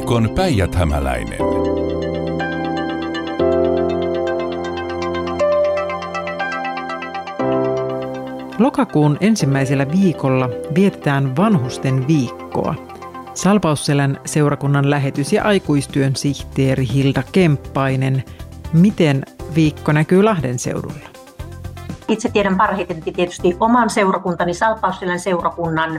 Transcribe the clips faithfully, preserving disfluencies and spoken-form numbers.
Viikon Päijät-Hämäläinen. Lokakuun ensimmäisellä viikolla vietetään vanhusten viikkoa. Salpausselän seurakunnan lähetys- ja aikuistyön sihteeri Hilda Kemppainen. Miten viikko näkyy Lahden seudulla? Itse tiedän parhaiten tietysti oman seurakuntani, Salpausselän seurakunnan,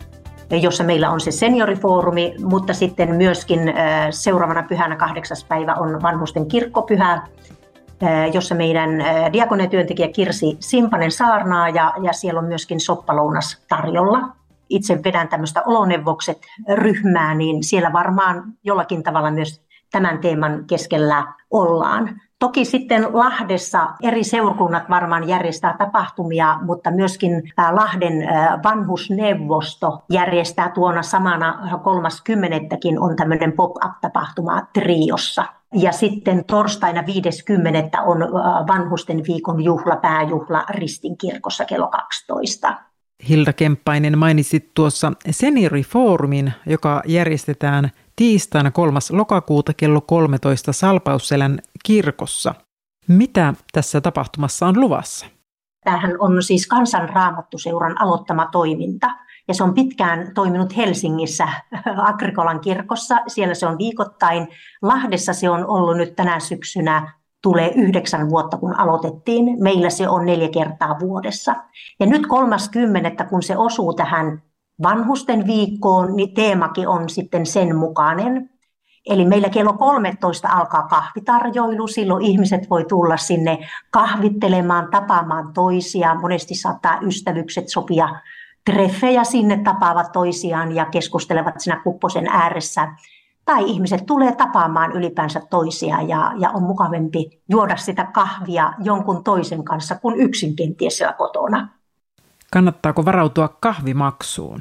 jossa meillä on se seniorifoorumi, mutta sitten myöskin seuraavana pyhänä kahdeksas päivä on vanhusten kirkkopyhä, jossa meidän diakoniatyöntekijä Kirsi Simpanen saarnaa ja, ja siellä on myöskin soppalounas tarjolla. Itse vedän tämmöistä oloneuvokset-ryhmää, niin siellä varmaan jollakin tavalla myös tämän teeman keskellä ollaan. Toki sitten Lahdessa eri seurakunnat varmaan järjestää tapahtumia, mutta myöskin Lahden vanhusneuvosto järjestää tuona samana kolmaskymmenettäkin on tämmöinen pop-up-tapahtuma Triossa. Ja sitten torstaina viides kymmenettä on vanhusten viikon juhla, pääjuhla Ristinkirkossa kello kaksitoista. Hilda Kemppainen, mainitsit tuossa seniorifoorumin, joka järjestetään tiistaina kolmas lokakuuta kello kolmetoista Salpausselän kirkossa. Mitä tässä tapahtumassa on luvassa? Tämähän on siis Kansanraamattuseuran aloittama toiminta. Ja se on pitkään toiminut Helsingissä Agrikolan kirkossa. Siellä se on viikoittain. Lahdessa se on ollut nyt tänä syksynä. Tulee yhdeksän vuotta, kun aloitettiin. Meillä se on neljä kertaa vuodessa. Ja nyt kolmaskymmenettä, kun se osuu tähän vanhusten viikkoon, niin teemakin on sitten sen mukainen. Eli meillä kello kolmetoista alkaa kahvitarjoilu. Silloin ihmiset voi tulla sinne kahvittelemaan, tapaamaan toisiaan. Monesti saattaa ystävykset sopia treffejä sinne, tapaavat toisiaan ja keskustelevat siinä kupposen ääressä. Tai ihmiset tulee tapaamaan ylipäänsä toisiaan ja, ja on mukavampi juoda sitä kahvia jonkun toisen kanssa kuin yksin kenties siellä kotona. Kannattaako varautua kahvimaksuun?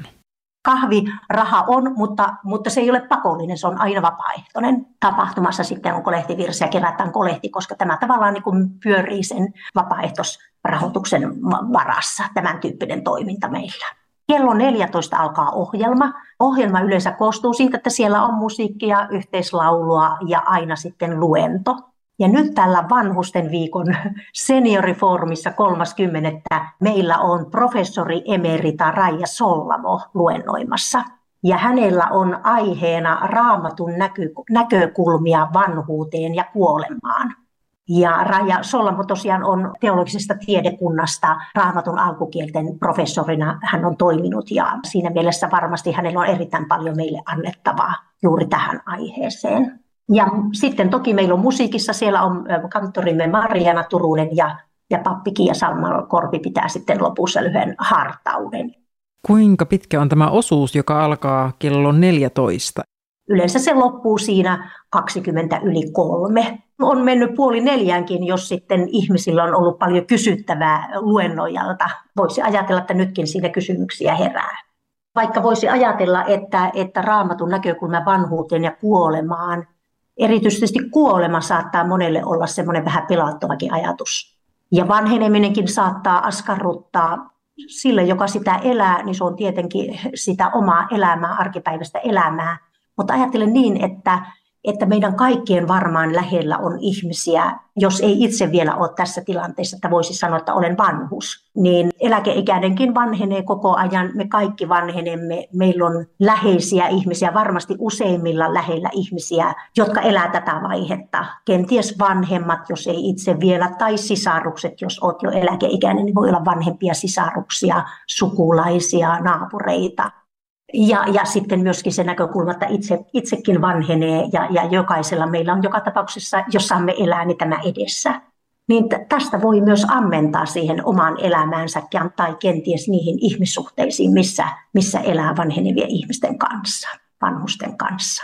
Kahviraha on, mutta, mutta se ei ole pakollinen, se on aina vapaaehtoinen. Tapahtumassa sitten on kolehtivirsi ja kerätään kolehti, koska tämä tavallaan niin kuin pyörii sen vapaaehtoisrahoituksen varassa, tämän tyyppinen toiminta meillä. Kello neljätoista alkaa ohjelma. Ohjelma yleensä koostuu siitä, että siellä on musiikkia, yhteislaulua ja aina sitten luento. Ja nyt tällä vanhusten viikon seniorifoorumissa kolmaskymmenettä meillä on professori emerita Raija Sollamo luennoimassa. Ja hänellä on aiheena Raamatun näky- näkökulmia vanhuuteen ja kuolemaan. Ja Raija Sollamo tosiaan on teologisesta tiedekunnasta Raamatun alkukielten professorina hän on toiminut ja siinä mielessä varmasti hänellä on erittäin paljon meille annettavaa juuri tähän aiheeseen. Ja sitten toki meillä on musiikissa, siellä on kanttorimme Marjaana Turunen ja, ja pappi Kiia Salmakorpi pitää sitten lopussa lyhyen hartauden. Kuinka pitkä on tämä osuus, joka alkaa kello neljätoista? Yleensä se loppuu siinä kaksikymmentä yli kolme. On mennyt puoli neljänkin, jos sitten ihmisillä on ollut paljon kysyttävää luennoijalta. Voisi ajatella, että nytkin siinä kysymyksiä herää. Vaikka voisi ajatella, että, että Raamatun näkökulma vanhuuteen ja kuolemaan, erityisesti kuolema saattaa monelle olla semmoinen vähän pelottavakin ajatus. Ja vanheneminenkin saattaa askarruttaa. Sille, joka sitä elää, niin se on tietenkin sitä omaa elämää, arkipäiväistä elämää. Mutta ajattelen niin, että, että meidän kaikkien varmaan lähellä on ihmisiä, jos ei itse vielä ole tässä tilanteessa, että voisi sanoa, että olen vanhus, niin eläkeikäinenkin vanhenee koko ajan, me kaikki vanhenemme, meillä on läheisiä ihmisiä, varmasti useimmilla lähellä ihmisiä, jotka elää tätä vaihetta. Kenties vanhemmat, jos ei itse vielä, tai sisarukset, jos olet jo eläkeikäinen, niin voi olla vanhempia sisaruksia, sukulaisia, naapureita. Ja, ja sitten myöskin se näkökulma, että itse, itsekin vanhenee ja, ja jokaisella meillä on joka tapauksessa, jos saamme elää, niin tämä edessä. Niin tästä voi myös ammentaa siihen omaan elämäänsä tai kenties niihin ihmissuhteisiin, missä, missä elää vanhenevien ihmisten kanssa, vanhusten kanssa.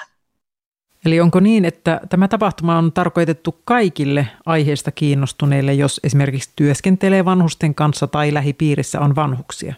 Eli onko niin, että tämä tapahtuma on tarkoitettu kaikille aiheesta kiinnostuneille, jos esimerkiksi työskentelee vanhusten kanssa tai lähipiirissä on vanhuksia?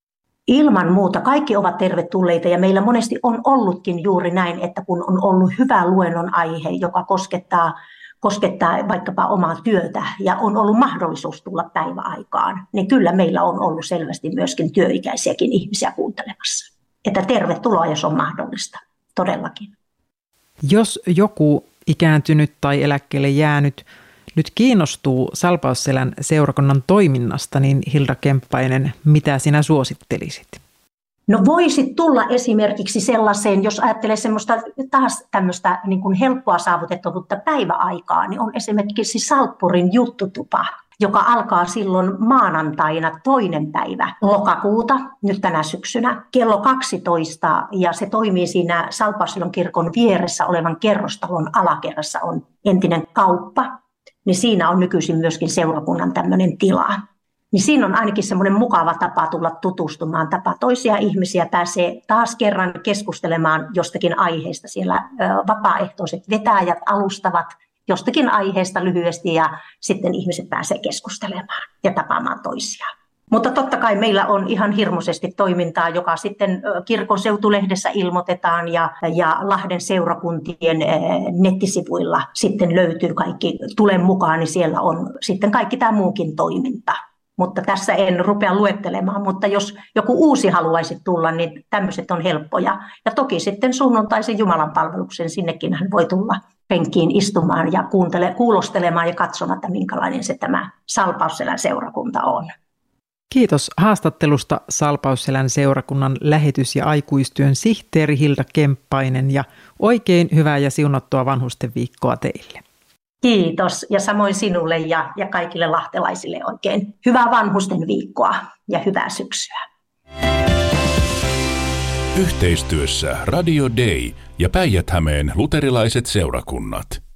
Ilman muuta kaikki ovat tervetulleita ja meillä monesti on ollutkin juuri näin, että kun on ollut hyvä luennon aihe, joka koskettaa, koskettaa vaikkapa omaa työtä ja on ollut mahdollisuus tulla päiväaikaan, niin kyllä meillä on ollut selvästi myöskin työikäisiäkin ihmisiä kuuntelemassa. Että tervetuloa, jos on mahdollista, todellakin. Jos joku ikääntynyt tai eläkkeelle jäänyt nyt kiinnostuu Salpausselän seurakunnan toiminnasta, niin Hilda Kemppainen, mitä sinä suosittelisit? No voisi tulla esimerkiksi sellaiseen, jos ajattelee semmoista taas tämmöistä niin kuin helppoa saavutettavuutta päiväaikaa, niin on esimerkiksi Salppurin juttutupa, joka alkaa silloin maanantaina toinen päivä lokakuuta, nyt tänä syksynä, kello kaksitoista, ja se toimii siinä Salpausselän kirkon vieressä olevan kerrostalon alakerrassa on entinen kauppa, niin siinä on nykyisin myöskin seurakunnan tämmöinen tila. Niin siinä on ainakin semmoinen mukava tapa tulla tutustumaan, tapa toisia ihmisiä, pääsee taas kerran keskustelemaan jostakin aiheesta. Siellä vapaaehtoiset vetäjät alustavat jostakin aiheesta lyhyesti ja sitten ihmiset pääsee keskustelemaan ja tapaamaan toisiaan. Mutta totta kai meillä on ihan hirmuisesti toimintaa, joka sitten kirkon seutulehdessä ilmoitetaan ja, ja Lahden seurakuntien nettisivuilla sitten löytyy kaikki, tule mukaan, niin siellä on sitten kaikki tämä muukin toiminta. Mutta tässä en rupea luettelemaan, mutta jos joku uusi haluaisi tulla, niin tämmöiset on helppoja. Ja toki sitten sunnuntaisen Jumalan palveluksen, sinnekin hän voi tulla penkkiin istumaan ja kuuntele, kuulostelemaan ja katsomaan, että minkälainen se tämä Salpausselän seurakunta on. Kiitos haastattelusta Salpausselän seurakunnan lähetys- ja aikuistyön sihteeri Hilda Kemppainen ja oikein hyvää ja siunattua vanhusten viikkoa teille. Kiitos ja samoin sinulle ja, ja kaikille lahtelaisille oikein hyvää vanhusten viikkoa ja hyvää syksyä. Yhteistyössä Radio Day ja Päijät-Hämeen luterilaiset seurakunnat.